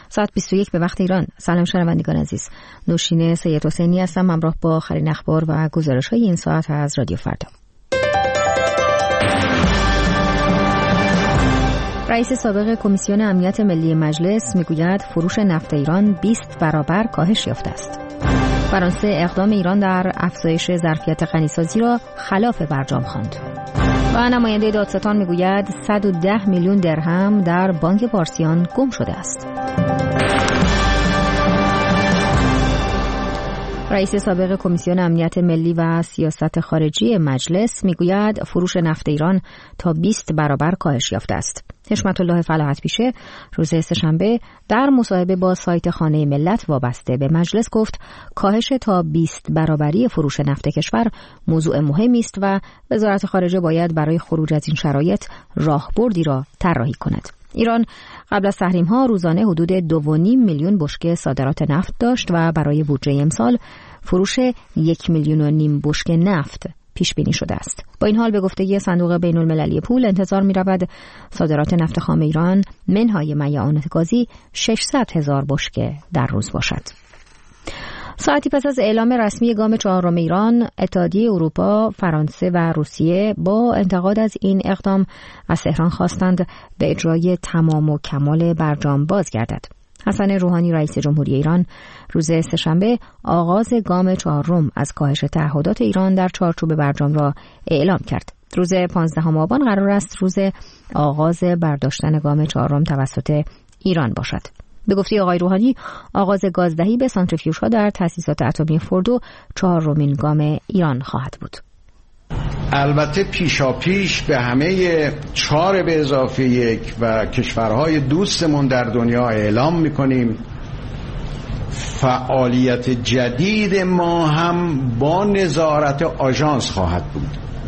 ساعت 21 به وقت ایران. سلام شنوندگان عزیز، نوشین سید حسینی هستم همراه با آخرین اخبار و گزارش‌های این ساعت از رادیو فردا. رئیس سابق کمیسیون امنیت ملی مجلس میگوید فروش نفت ایران 20 برابر کاهش یافته است. فرانسه اقدام ایران در افزایش ظرفیت غنیسازی را خلاف برجام خواند. و نماینده دادستان میگوید 110 میلیون درهم در بانک پارسیان گم شده است. رئیس سابق کمیسیون امنیت ملی و سیاست خارجی مجلس میگوید فروش نفت ایران تا 20 برابر کاهش یافته است. حشمت الله فلاحت پیشه روز سه‌شنبه در مصاحبه با سایت خانه ملت وابسته به مجلس گفت کاهش تا 20 برابری فروش نفت کشور موضوع مهمی است و وزارت خارجه باید برای خروج از این شرایط راهبردی را طراحی کند. ایران قبل از تحریم‌ها روزانه حدود 2.5 میلیون بشکه صادرات نفت داشت و برای بودجه امسال فروش 1.5 میلیون بشکه نفت پیش بینی شده است. با این حال به گفته صندوق بین‌المللی پول انتظار می‌رود صادرات نفت خام ایران منهای میعانات گازی 600,000 بشکه در روز باشد. ساعتی پس از اعلام رسمی گام 4 ایران، اتحادیه اروپا، فرانسه و روسیه با انتقاد از این اقدام از تهران خواستند به اجرای تمام و کمال برجام بازگردد. حسن روحانی رئیس جمهوری ایران روز سه‌شنبه آغاز گام 4 از کاهش تعهدات ایران در چارچوب برجام را اعلام کرد. روز 15 آبان قرار است روز آغاز برداشتن گام 4 توسط ایران باشد. به گفته آقای روحانی آغاز گازدهی به سانتریفیوژها در تأسیسات اتمی فوردو 4مین گام ایران خواهد بود. البته پیشاپیش به همه 4 به اضافه 1 و کشورهای دوستمون در دنیا اعلام میکنیم فعالیت جدید ما هم با نظارت آژانس خواهد بود.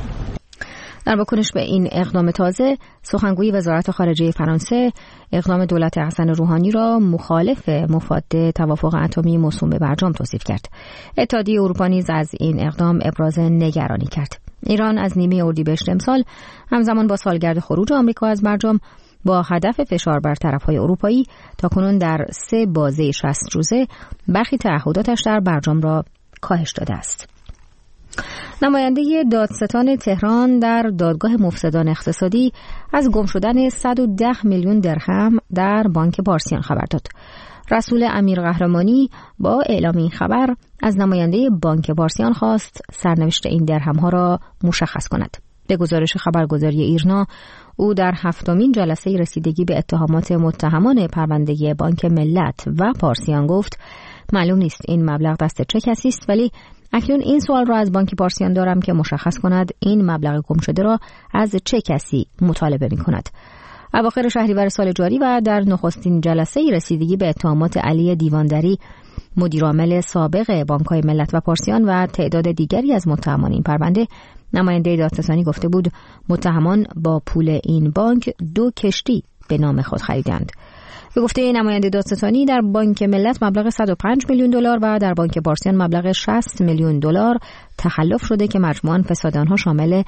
در واکنش به این اقدام تازه، سخنگوی وزارت خارجه فرانسه اقدام دولت حسن روحانی را مخالف مفاد توافق اتمی موسوم به برجام توصیف کرد. اتحادیه اروپا نیز از این اقدام ابراز نگرانی کرد. ایران از نیمه اردیبهشت امسال همزمان با سالگرد خروج آمریکا از برجام با هدف فشار بر طرف‌های اروپایی تاکنون در 3 بازه 60 روزه برخی تعهداتش در برجام را کاهش داده است. نماینده دادستان تهران در دادگاه مفسدان اقتصادی از گم شدن 110 میلیون درهم در بانک پارسیان خبر داد. رسول امیر قهرمانی با اعلام این خبر از نماینده بانک پارسیان خواست سرنوشت این درهم‌ها را مشخص کند. به گزارش خبرگزاری ایرنا، او در 7مین جلسه رسیدگی به اتهامات متهمان پرونده بانک ملت و پارسیان گفت معلوم نیست این مبلغ دست چه کسی است، ولی اکنون این سوال را از بانک پارسیان دارم که مشخص کند این مبلغ گم شده را از چه کسی مطالبه می کند. اواخر شهریور سال جاری و در نخستین جلسه رسیدگی به اتهامات علی دیواندری، مدیرعامل سابق بانک‌های ملت و پارسیان و تعداد دیگری از متهمان این پرونده، نماینده دادستانی گفته بود متهمان با پول این بانک 2 کشتی به نام خود خریدند. به گفته نماینده دادستانی در بانک ملت مبلغ 105 میلیون دلار و در بانک پارسیان مبلغ 60 میلیون دلار تخلف شده که مجموعاً فساد آنها شامل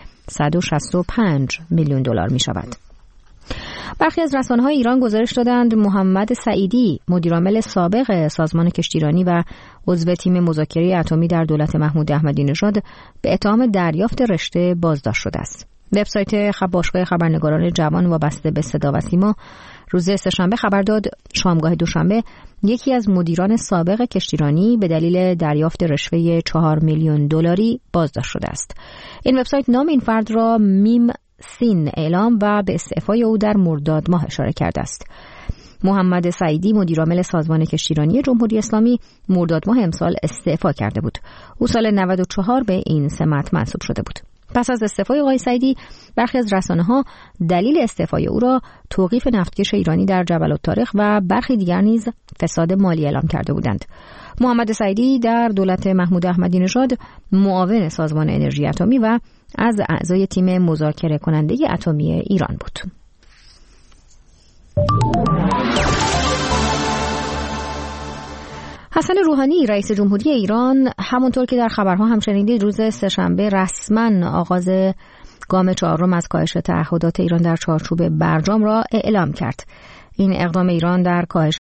165 میلیون دلار می شود. برخی از رسانه‌های ایران گزارش دادند محمد سعیدی، مدیرعامل سابق سازمان کشتیرانی و عضو تیم مذاکره اتمی در دولت محمود احمدی نژاد، به اتهام دریافت رشته بازداشت شده است. وبسایت باشگاه خبرنگاران جوان وابسته به صدا و سیما روز سه‌شنبه خبر داد شامگاه دوشنبه یکی از مدیران سابق کشتیرانی به دلیل دریافت رشوه 4 میلیون دلاری بازداشت شده است. این وبسایت نام این فرد را میم سین اعلام و به استعفای او در مرداد ماه اشاره کرده است. محمد سعیدی مدیرعامل سازمان کشتیرانی جمهوری اسلامی مرداد ماه امسال استعفا کرده بود. او سال 94 به این سمت منصوب شده بود. پس از استعفای آقای سعیدی، برخی از رسانه‌ها دلیل استعفای او را توقیف نفتکش ایرانی در جبل الطارق و برخی دیگر نیز فساد مالی اعلام کرده بودند. محمد سعیدی در دولت محمود احمدی نژاد معاون سازمان انرژی اتمی و از اعضای تیم مذاکره کننده اتمی ایران بود. حسن روحانی رئیس جمهوری ایران همونطور که در خبرها هم شنیدید روز سه‌شنبه رسما آغاز گام 4 از کاهش تعهدات ایران در چارچوب برجام را اعلام کرد. این اقدام ایران در کاهش